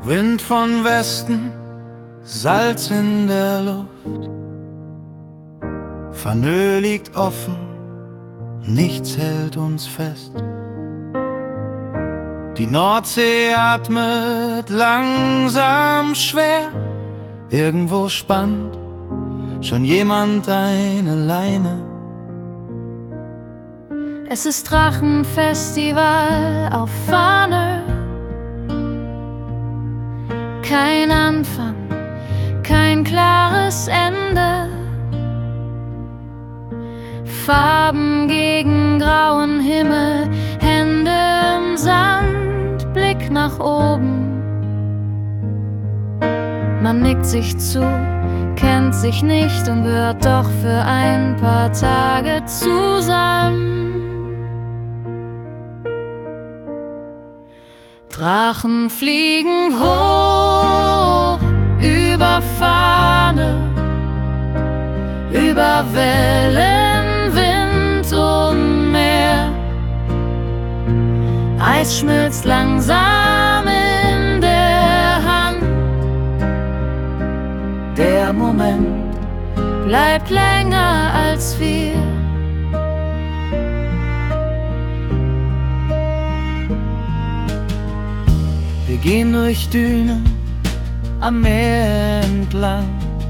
Wind von Westen, Salz in der Luft. Fanö liegt offen, nichts hält uns fest. Die Nordsee atmet langsam schwer. Irgendwo spannt schon jemand eine Leine. Es ist Drachenfestival auf Fanö. Kein Anfang, kein klares Ende. Farben gegen grauen Himmel, Hände im Sand, Blick nach oben. Man nickt sich zu, kennt sich nicht und gehört doch für ein paar Tage zusammen. Drachen fliegen hoch über Fahne, über Wellen, Wind und Meer. Eis schmilzt langsam in der Hand. Der Moment bleibt länger als wir. Wir gehen durch Dünen am Meer entlang.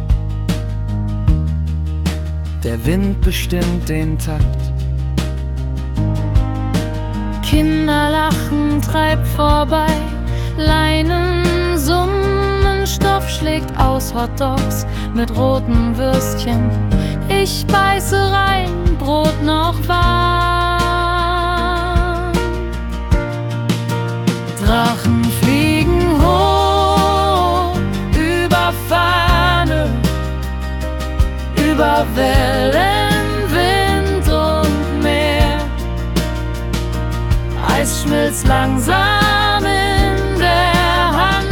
Der Wind bestimmt den Takt. Kinder lachen, treibt vorbei, Leinen summen, Stoff schlägt aus Hotdogs mit roten Würstchen. Ich beiße rein, Brot noch warm. Drachen fliegen hoch über Fahne, über Wellen, Wind und Meer. Eis schmilzt langsam in der Hand.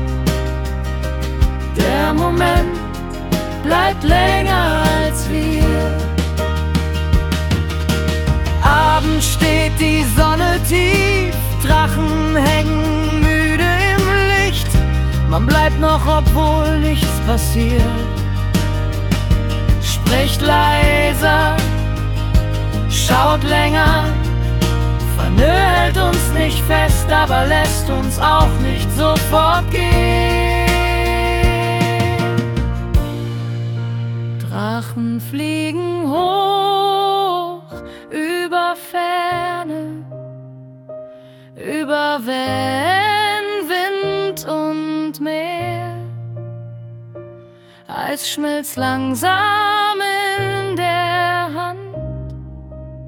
Der Moment bleibt länger als wir. Abend steht die Sonne tief, Drachen hängen müde im Licht. Man bleibt noch, obwohl nichts passiert. Spricht leiser, schaut länger. Fanö hält uns nicht fest, aber lässt uns auch nicht sofort gehen. Drachen fliegen hoch über Ferne, über Wellen, Wind und Meer. Eis schmilzt langsam in der Hand.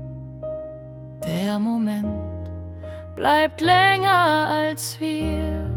Der Moment bleibt länger als wir.